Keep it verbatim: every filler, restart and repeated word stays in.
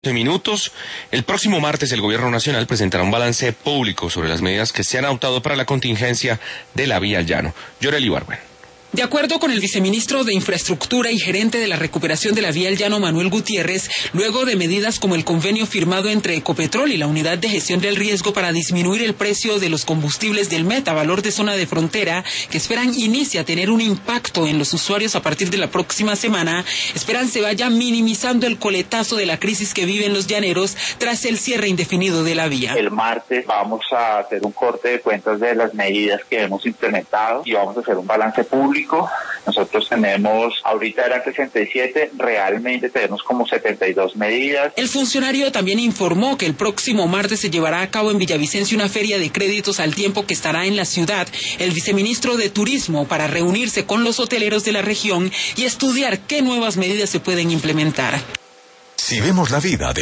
minutos. El próximo martes el Gobierno Nacional presentará un balance público sobre las medidas que se han adoptado para la contingencia de la vía al llano. Yoreli Barben. De acuerdo con el viceministro de Infraestructura y gerente de la recuperación de la vía al llano, Manuel Gutiérrez, luego de medidas como el convenio firmado entre Ecopetrol y la Unidad de Gestión del Riesgo para disminuir el precio de los combustibles del Meta, valor de zona de frontera, que esperan inicie a tener un impacto en los usuarios a partir de la próxima semana, esperan se vaya minimizando el coletazo de la crisis que viven los llaneros tras el cierre indefinido de la vía. El martes vamos a hacer un corte de cuentas de las medidas que hemos implementado y vamos a hacer un balance público. Nosotros tenemos, ahorita eran sesenta y siete, realmente tenemos como setenta y dos medidas. El funcionario también informó que el próximo martes se llevará a cabo en Villavicencio una feria de créditos al tiempo que estará en la ciudad el viceministro de Turismo para reunirse con los hoteleros de la región y estudiar qué nuevas medidas se pueden implementar. Si vemos la vida de